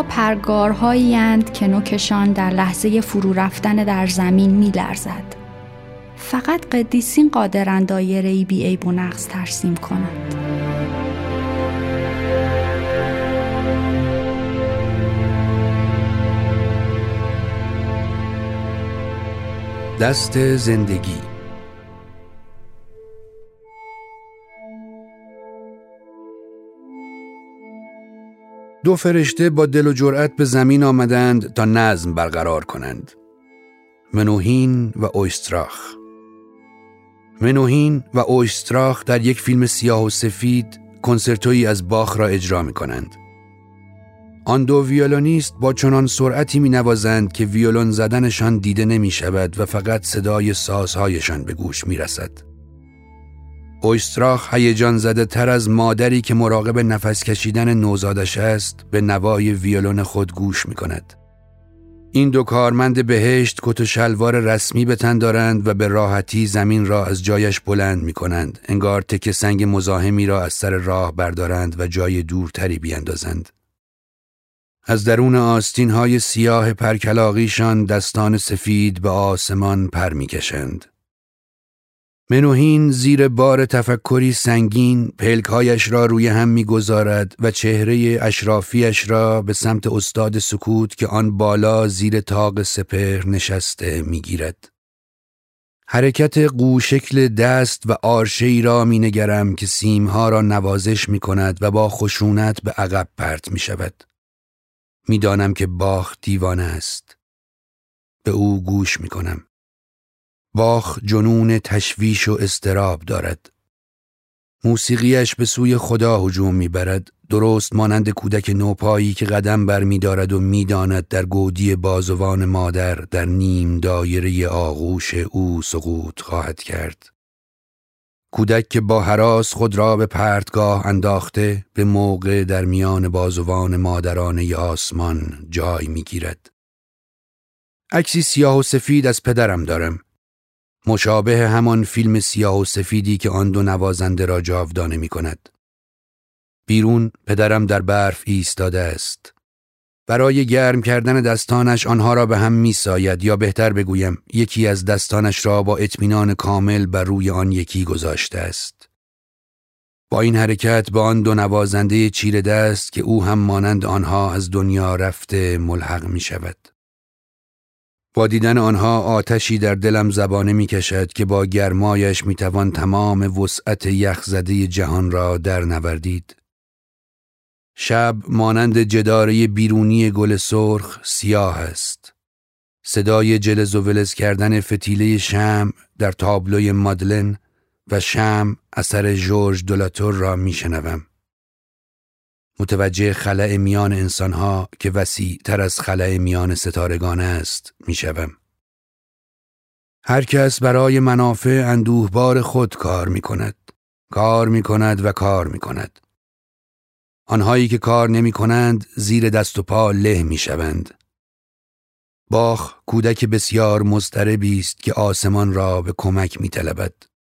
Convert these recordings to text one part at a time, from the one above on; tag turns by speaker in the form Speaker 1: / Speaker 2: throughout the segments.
Speaker 1: پرگارهایی اند که نوکشان در لحظه فرو رفتن در زمین می‌لرزد. فقط قدیسین قادرند دایره‌ای بی‌عیب و نقص ترسیم کنند.
Speaker 2: دست زندگی. دو فرشته با دل و جرأت به زمین آمدند تا نظم برقرار کنند. منوهین و اویستراخ. منوهین و اویستراخ در یک فیلم سیاه و سفید کنسرتویی از باخ را اجرا می کنند. آن دو ویولونیست با چنان سرعتی می نوازند که ویولون زدنشان دیده نمی شود و فقط صدای سازهایشان به گوش می رسد. اویستراخ هیجان زده تر از مادری که مراقب نفس کشیدن نوزادش است به نوای ویولون خود گوش می کند. این دو کارمند بهشت کت و شلوار رسمی به تن دارند و به راحتی زمین را از جایش بلند می کنند، انگار تکه سنگ مزاحمی را از سر راه بردارند و جای دورتری بیاندازند. از درون آستین‌های سیاه پرکلاغیشان دستان سفید به آسمان پر می‌کشند. منوهین زیر بار تفکری سنگین پلک‌هایش را روی هم می‌گذارد و چهره اشرافیش را به سمت استاد سکوت که آن بالا زیر طاق سپهر نشسته می‌گیرد. حرکت قوشکل دست و آرشه‌ای را می‌نگرم که سیم‌ها را نوازش می‌کند و با خشونت به عقب پرت می‌شود. میدانم که باخ دیوانه است. به او گوش میکنم. باخ جنون تشویش و اضطراب دارد. موسیقیش به سوی خدا هجوم میبرد، درست مانند کودک نوپایی که قدم بر میدارد و میداند در گودی بازوان مادر در نیم دایره آغوش او سقوط خواهد کرد. کودک که با هراس خود را به پرتگاه انداخته به موقع در میان بازوان مادرانه آسمان جای میگیرد. عکسی سیاه و سفید از پدرم دارم. مشابه همان فیلم سیاه و سفیدی که آن دو نوازنده را جاودانه می کند. بیرون پدرم در برف ایستاده است. برای گرم کردن دستانش آنها را به هم می ساید، یا بهتر بگویم یکی از دستانش را با اطمینان کامل بر روی آن یکی گذاشته است. با این حرکت به آن دو نوازنده چیره دست که او هم مانند آنها از دنیا رفته ملحق می شود. با دیدن آنها آتشی در دلم زبانه می کشد که با گرمایش می توان تمام وسعت یخزده جهان را در نوردید. شب مانند جداره بیرونی گل سرخ سیاه است. صدای جلز و ولز کردن فتیله شمع در تابلوی مادلن و شمع اثر ژورژ دولاتور را می شنوم. متوجه خلأ میان انسانها که وسیع تر از خلأ میان ستارگان است می شوم. هر کس برای منافع اندوهبار خود کار می کند. کار می کند و کار می کند. آنهایی که کار نمی کنند زیر دست و پا له می شوند. باخ کودک بسیار مضطربی است که آسمان را به کمک می طلبد.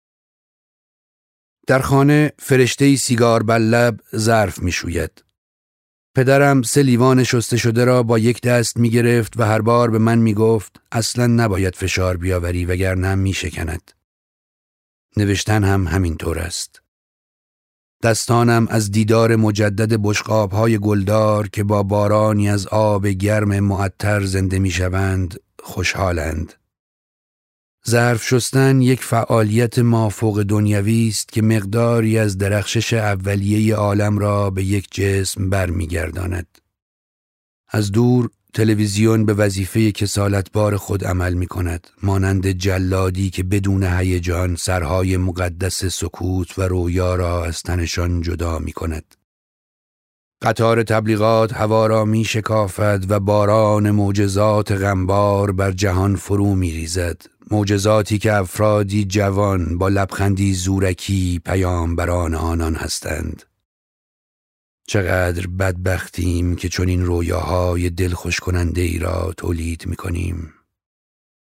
Speaker 2: در خانه فرشته‌ای سیگار بر لب ظرف می شوید. پدرم 3 لیوان شسته شده را با یک دست می گرفت و هر بار به من می گفت اصلا نباید فشار بیاوری وگرنه می شکند. نوشتن هم همین طور است. دستانم از دیدار مجدد بشقاب‌های گلدار که با بارانی از آب گرم معطر زنده می‌شوند خوشحالند. ظرف شستن یک فعالیت مافوق دنیوی است که مقداری از درخشش اولیه عالم را به یک جسم برمیگرداند. از دور تلویزیون به وظیفه کسالتبار خود عمل می کند، مانند جلادی که بدون هیجان سرهای مقدس سکوت و رویا را از تنشان جدا می کند. قطار تبلیغات هوا را می شکافد و باران معجزات غمبار بر جهان فرو می ریزد. معجزاتی که افرادی جوان با لبخندی زورکی پیامبران آنان هستند. چقدر بدبختیم که چون این رویاهای دلخوش کننده ای را تولید می کنیم.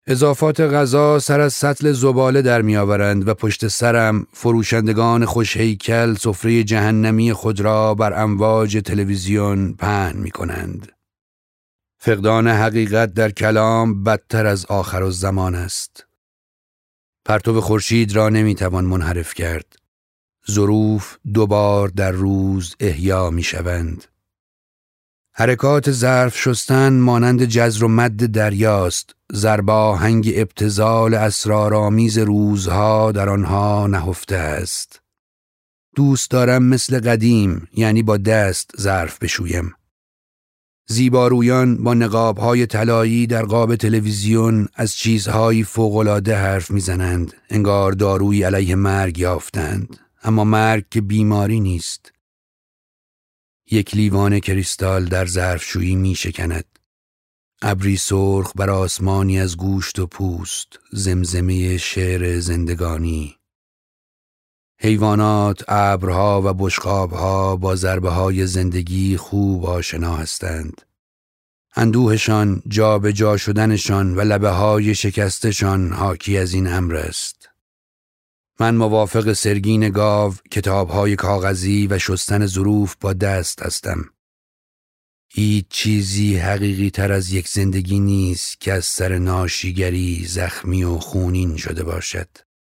Speaker 2: اضافات غذا سر از سطل زباله در می آورند و پشت سرم فروشندگان خوش هیکل سفره جهنمی خود را بر امواج تلویزیون پهن می کنند. فقدان حقیقت در کلام بدتر از آخرالزمان است. پرتو خورشید را نمی توان منحرف کرد. ظروف 2 بار در روز احیا می شوند. حرکات ظرف شستن مانند جزر و مد دریاست. ضرباهنگ ابتذال اسرارآمیز روزها در آنها نهفته است. دوست دارم مثل قدیم، یعنی با دست ظرف بشویم. زیبارویان با نقاب‌های طلایی در قاب تلویزیون از چیزهایی فوق‌العاده حرف می‌زنند، انگار دارویی علیه مرگ یافتند، اما مرگ که بیماری نیست. یک لیوان کریستال در ظرفشویی می‌شکند. ابری سرخ بر آسمانی از گوشت و پوست، زمزمه شعر زندگانی. حیوانات، ابرها و بشقابها با ضربه‌های زندگی خوب آشنا هستند. اندوهشان، جا به جا شدنشان و لبه‌های شکستشان حاکی از این امر است. من موافق سرگین گاو، کتاب‌های کاغذی و شستن ظروف با دست هستم. هیچ چیزی حقیقی تر از یک زندگی نیست که از سر ناشیگری زخمی و خونین شده باشد.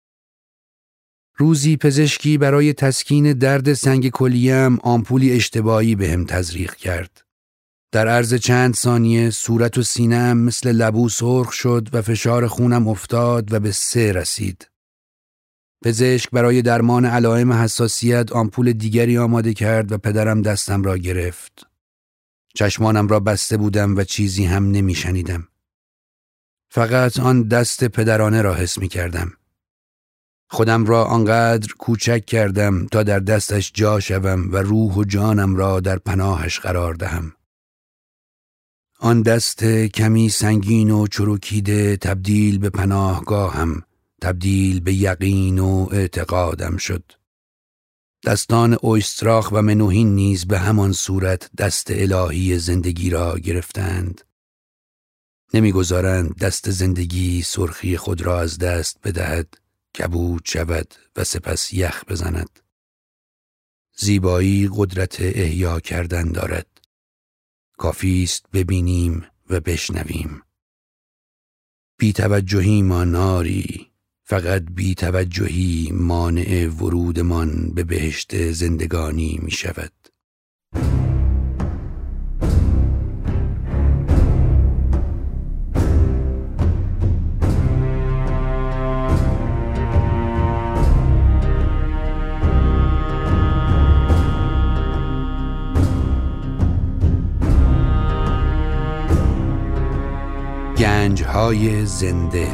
Speaker 2: روزی پزشکی برای تسکین درد سنگ کلیه‌ام آمپولی اشتباهی بهم تزریق کرد. در عرض چند ثانیه صورت و سینه‌ام مثل لبو سرخ شد و فشار خونم افتاد و به 3 رسید. پزشک برای درمان علائم حساسیت آمپول دیگری آماده کرد و پدرم دستم را گرفت. چشمانم را بسته بودم و چیزی هم نمی شنیدم. فقط آن دست پدرانه را حس می کردم. خودم را آنقدر کوچک کردم تا در دستش جا شوم و روح و جانم را در پناهش قرار دهم. آن دست کمی سنگین و چروکیده تبدیل به پناهگاهم، تبدیل به یقین و اعتقادم شد. دستان اویستراخ و منوهین نیز به همان صورت دست الهی زندگی را گرفتند. نمیگذارند دست زندگی سرخی خود را از دست بدهد، کبود شود و سپس یخ بزند. زیبایی قدرت احیا کردن دارد. کافی است ببینیم و بشنویم. بی‌توجهی ما ناری، فقط بی‌توجهی مانع ورودمان به بهشت زندگانی می شود. گنج‌های زنده.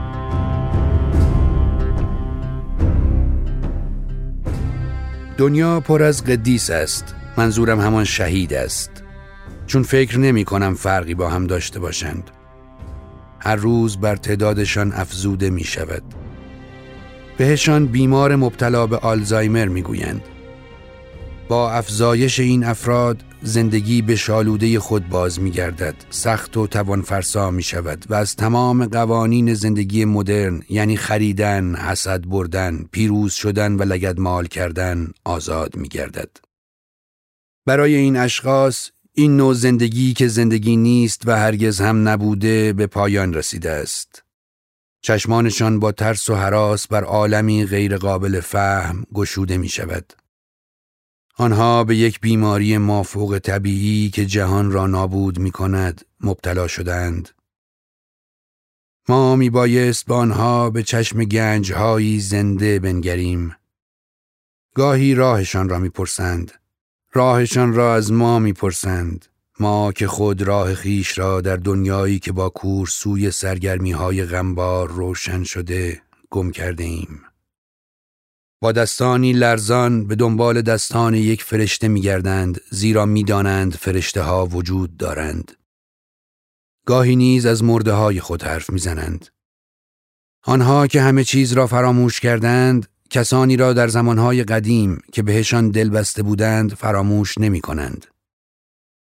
Speaker 2: دنیا پر از قدیس است. منظورم همان شهید است. چون فکر نمی کنم فرقی با هم داشته باشند. هر روز بر تعدادشان افزوده می شود. بهشان بیمار مبتلا به آلزایمر می گویند. با افزایش این افراد زندگی به شالوده خود باز می گردد، سخت و توانفرسا می شود و از تمام قوانین زندگی مدرن، یعنی خریدن، حسد بردن، پیروز شدن و لگدمال کردن، آزاد می گردد. برای این اشخاص این نوع زندگی که زندگی نیست و هرگز هم نبوده به پایان رسیده است. چشمانشان با ترس و هراس بر عالمی غیر قابل فهم گشوده می شود. آنها به یک بیماری مافوق طبیعی که جهان را نابود می کند مبتلا شدند. ما می بایست با آنها به چشم گنج‌هایی زنده بنگریم. گاهی راهشان را می پرسند. راهشان را از ما می پرسند. ما که خود راه خیش را در دنیایی که با کور سوی سرگرمی‌های غمبار روشن شده گم کرده ایم. با دستانی لرزان به دنبال دستان یک فرشته می‌گردند، زیرا می‌دانند فرشته‌ها وجود دارند. گاهی نیز از مرده‌های خود حرف می‌زنند. آنها که همه چیز را فراموش کردند، کسانی را در زمانهای قدیم که بهشان دل بسته بودند فراموش نمی‌کنند.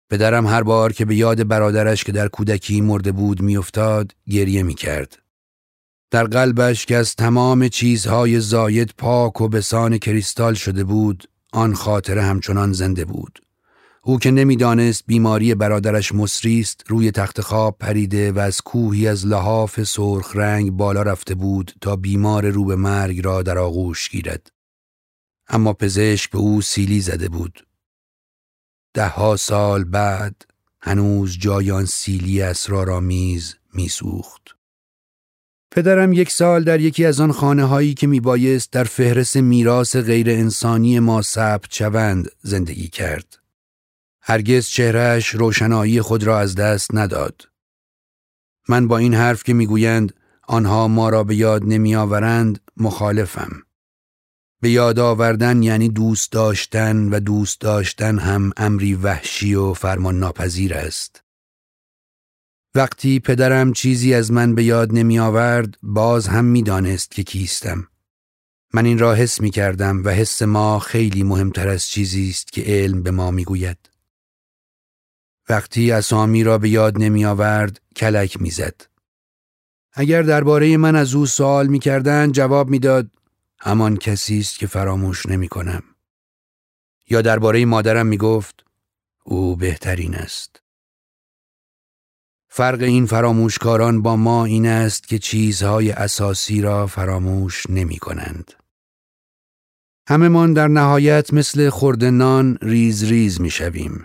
Speaker 2: پدرم هر بار که به یاد برادرش که در کودکی مرده بود میافتاد گریه میکرد. در قلبش که از تمام چیزهای زاید پاک و بسان کریستال شده بود، آن خاطره همچنان زنده بود. او که نمیدانست بیماری برادرش مصری است، روی تخت خواب پریده و از کوهی از لحاف سرخ رنگ بالا رفته بود تا بیمار رو به مرگ را در آغوش گیرد. اما پزشک به او سیلی زده بود. 10 سال بعد هنوز جای آن سیلی اسرارآمیز میسوخت. پدرم 1 سال در یکی از آن خانه‌هایی که میبایست در فهرست میراث غیر انسانی ما ثبت شوند زندگی کرد. هرگز چهرهش روشنایی خود را از دست نداد. من با این حرف که میگویند آنها ما را به یاد نمیآورند مخالفم. به یاد آوردن یعنی دوست داشتن و دوست داشتن هم امری وحشی و فرمان ناپذیر است. وقتی پدرم چیزی از من به یاد نمی آورد باز هم می دانست که کیستم. من این را حس می کردم و حس ما خیلی مهمتر از چیزی است که علم به ما می گوید. وقتی اسامی را به یاد نمی آورد کلک می زد. اگر درباره من از او سوال می کردن جواب می داد همان کسی است که فراموش نمی کنم. یا درباره مادرم می گفت او بهترین است. فرق این فراموشکاران با ما این است که چیزهای اساسی را فراموش نمی کنند. همه من در نهایت مثل خرده نان ریز ریز می شویم.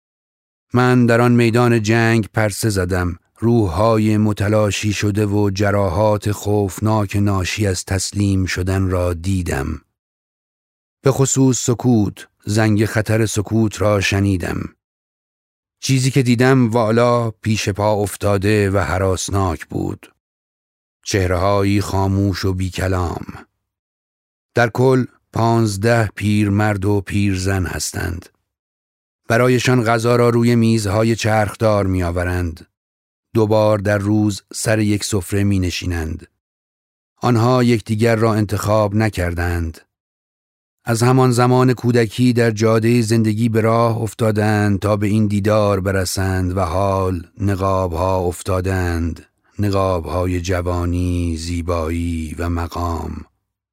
Speaker 2: من در آن میدان جنگ پرسه زدم، روحهای متلاشی شده و جراحات خوفناک ناشی از تسلیم شدن را دیدم. به خصوص سکوت، زنگ خطر سکوت را شنیدم. چیزی که دیدم والا پیش پا افتاده و هراسناک بود. چهره‌هایی خاموش و بی کلام. در کل 15 پیرمرد و پیرزن هستند. برایشان غذا را روی میزهای چرخدار می آورند. 2 بار در روز سر یک سفره می نشینند. آنها یکدیگر را انتخاب نکردند. از همان زمان کودکی در جاده زندگی به راه افتادند تا به این دیدار برسند و حال نقاب‌ها افتادند، نقاب‌های جوانی، زیبایی و مقام.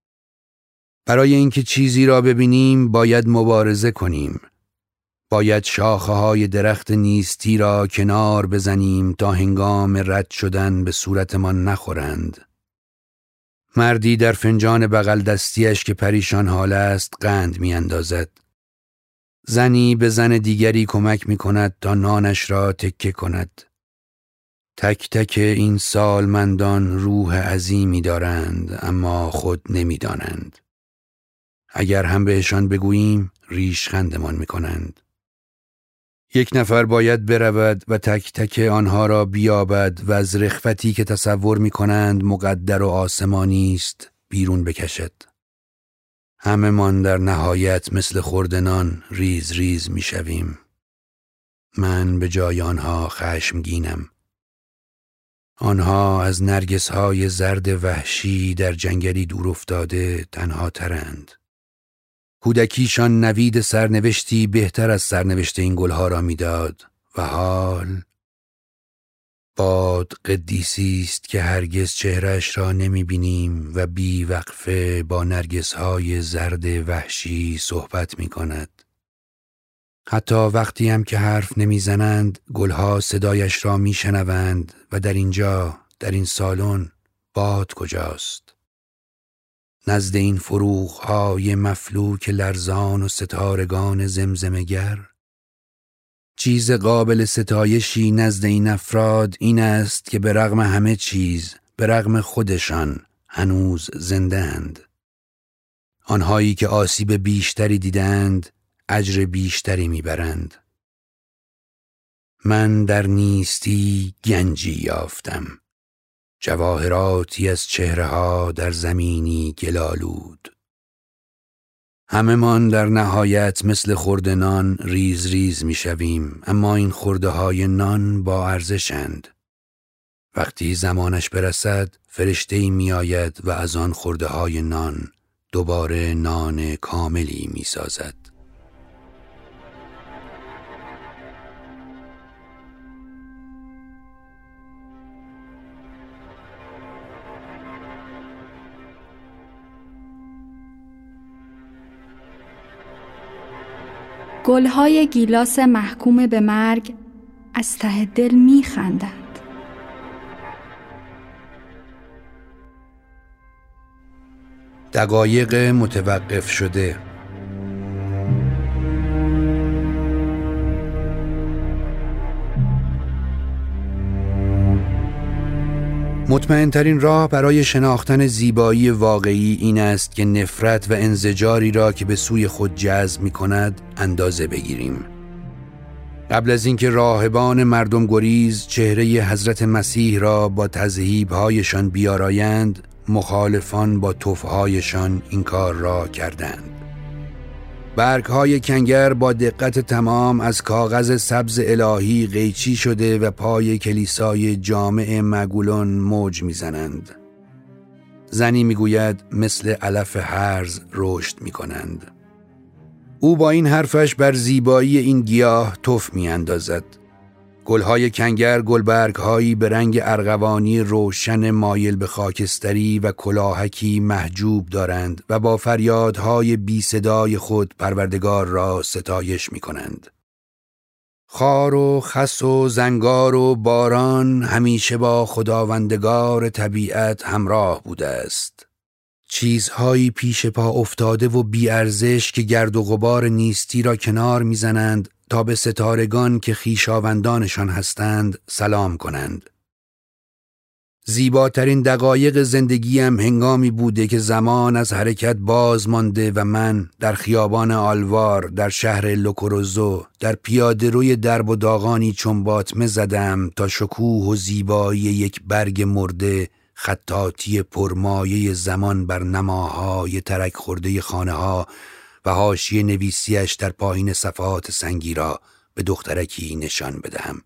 Speaker 2: برای اینکه چیزی را ببینیم باید مبارزه کنیم. باید شاخه‌های درخت نیستی را کنار بزنیم تا هنگام رد شدن به صورتمان نخورند. مردی در فنجان بغل دستیش که پریشان حال است قند می اندازد. زنی به زن دیگری کمک می کند تا نانش را تکه کند. تک تک این سالمندان روح عظیمی دارند اما خود نمی دانند. اگر هم بهشان بگوییم ریشخندمان می کنند. یک نفر باید برود و تک تک آنها را بیابد و از رخوتی که تصور می کنند مقدر و آسمانی است بیرون بکشد. همه من در نهایت مثل خردنان ریز ریز می شویم. من به جای آنها خشمگینم. آنها از نرگس‌های زرد وحشی در جنگلی دور افتاده تنها ترند. کودکیشان نوید سرنوشتی بهتر از سرنوشت این گلها را میداد و حال باد قدیسی است که هرگز چهرش را نمی بینیم و بی وقفه با نرگس‌های زرد وحشی صحبت می کند. حتی وقتی هم که حرف نمی زنند گلها صدایش را می شنوند و در اینجا، در این سالن باد کجاست؟ نزد این فروغ‌های مفلوک لرزان و ستارگان زمزمه‌گر چیز قابل ستایشی نزد این افراد این است که به رغم همه چیز، به رغم خودشان هنوز زنده‌اند. آنهایی که آسیب بیشتری دیدند اجر بیشتری میبرند. من در نیستی گنجی یافتم، جواهراتی از چهره‌ها در زمینی گلالود. همه من در نهایت مثل خرده نان ریز ریز می شویم، اما این خرده های نان با ارزشند. وقتی زمانش برسد فرشته‌ای می آید و از آن خرده های نان دوباره نان کاملی می سازد.
Speaker 1: گلهای گیلاس محکوم به مرگ از ته دل میخندند.
Speaker 2: دقایق متوقف شده. مطمئن‌ترین راه برای شناختن زیبایی واقعی این است که نفرت و انزجاری را که به سوی خود جذب می‌کند اندازه بگیریم. قبل از اینکه راهبان مردم گریز چهره حضرت مسیح را با تذهیب‌هایشان بیارایند، مخالفان با تف‌هایشان این کار را کردند. برگ‌های کنگر با دقت تمام از کاغذ سبز الهی قیچی شده و پای کلیسای جامع مگولون موج می‌زنند. زنی می‌گوید مثل علف هرز رشد می‌کنند. او با این حرفش بر زیبایی این گیاه تف می‌اندازد. گل‌های کنگر گلبرگ‌هایی به رنگ ارغوانی روشن مایل به خاکستری و کلاهکی محجوب دارند و با فریادهای بی صدای خود پروردگار را ستایش می‌کنند. خار و خس و زنگار و باران همیشه با خداوندگار طبیعت همراه بوده است. چیزهایی پیش پا افتاده و بی‌ارزش که گرد و غبار نیستی را کنار می‌زنند تا به ستارگان که خویشاوندانشان هستند سلام کنند. زیباترین دقایق زندگیم هنگامی بوده که زمان از حرکت باز مانده و من در خیابان آلوار در شهر لوکوروزو در پیاده روی درب و داغانی چون باطمه زدم تا شکوه و زیبایی یک برگ مرده، خطاطی پرمایه زمان بر نماهای ترک خورده خانه‌ها و حاشیه نویسیش در پایین صفحات سنگی را به دخترکی نشان بدهم.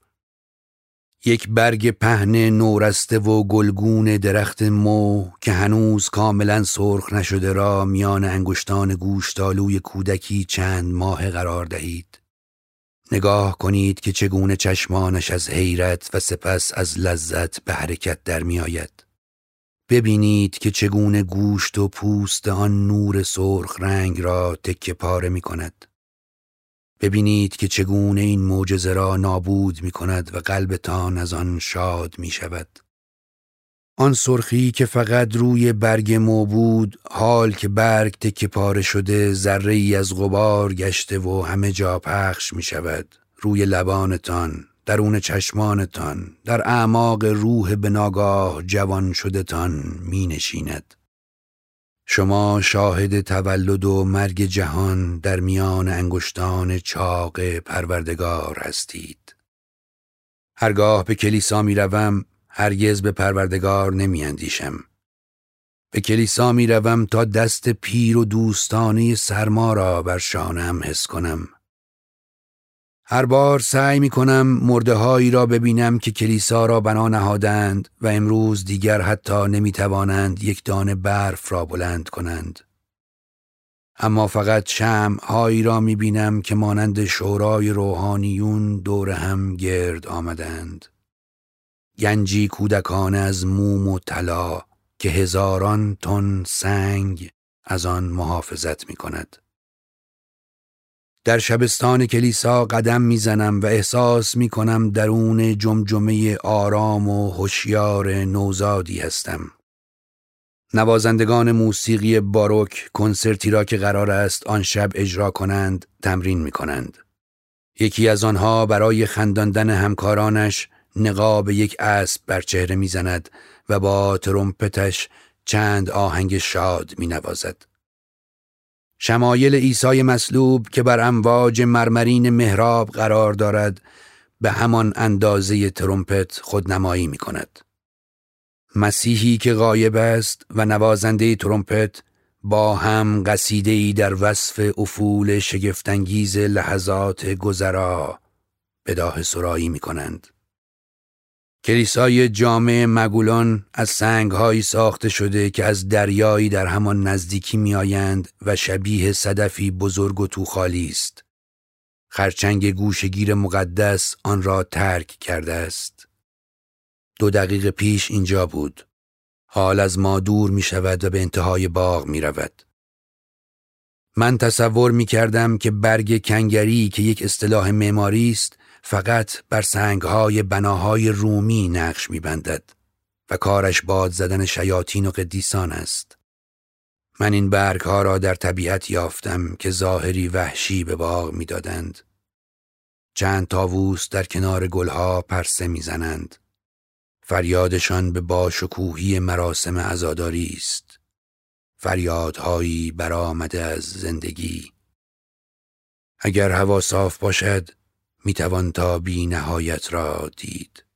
Speaker 2: یک برگ پهن نورسته و گلگون درخت مو که هنوز کاملا سرخ نشده را میان انگشتان گوشتالوی کودکی چند ماه قرار دهید. نگاه کنید که چگونه چشمانش از حیرت و سپس از لذت به حرکت در می آید. ببینید که چگونه گوشت و پوست آن نور سرخ رنگ را تکه پاره می کند. ببینید که چگونه این معجزه را نابود می کند و قلبتان از آن شاد می شود. آن سرخی که فقط روی برگ مو بود، حال که برگ تکه پاره شده ذره ای از غبار گشته و همه جا پخش می شود. روی لبانتان، درون چشمانتان، در اعماق روح به ناگاه جوان شده‌تان می نشیند. شما شاهد تولد و مرگ جهان در میان انگشتان چاق پروردگار هستید. هرگاه به کلیسا می روم، هرگز به پروردگار نمی اندیشم. به کلیسا می روم تا دست پیر و دوستانه سرما را بر شانه‌ام حس کنم. هر بار سعی می کنم مرده هایی را ببینم که کلیسا را بنا نهادند و امروز دیگر حتی نمی توانند یک دانه برف را بلند کنند. اما فقط شمع هایی را می بینم که مانند شورای روحانیون دور هم گرد آمدند. گنجی کودکانه از موم و طلا که هزاران تن سنگ از آن محافظت می کند. در شبستان کلیسا قدم میزنم و احساس میکنم درون جمجمه آرام و هوشیار نوزادی هستم. نوازندگان موسیقی باروک کنسرتی را که قرار است آن شب اجرا کنند تمرین میکنند. یکی از آنها برای خنداندن همکارانش نقاب یک اسب بر چهره میزند و با ترومپتش چند آهنگ شاد مینوازد. شمایل عیسی مصلوب که بر امواج مرمرین محراب قرار دارد به همان اندازه ترومپت خودنمایی می کند. مسیحی که غایب است و نوازنده ترومپت با هم قصیده‌ای در وصف افول شگفت‌انگیز لحظات گذرا بداهه سرایی می کنند. کلیسای جامع مگولون از سنگ‌هایی ساخته شده که از دریایی در همان نزدیکی می‌آیند و شبیه صدفی بزرگ و توخالی است. خرچنگ گوشگیر مقدس آن را ترک کرده است. 2 دقیقه پیش اینجا بود. حال از ما دور می‌شود و به انتهای باغ می‌رود. من تصور می کردم که برگ کنگری که یک اصطلاح معماری است فقط بر سنگهای بناهای رومی نقش می بندد و کارش باد زدن شیاطین و قدیسان است. من این برگها را در طبیعت یافتم که ظاهری وحشی به باغ می دادند. چند طاووس در کنار گلها پرسه می زنند. فریادشان به باشکوهی مراسم عزاداری است. فریادهایی برآمده از زندگی. اگر هوا صاف باشد می توان تا بی نهایت را دید.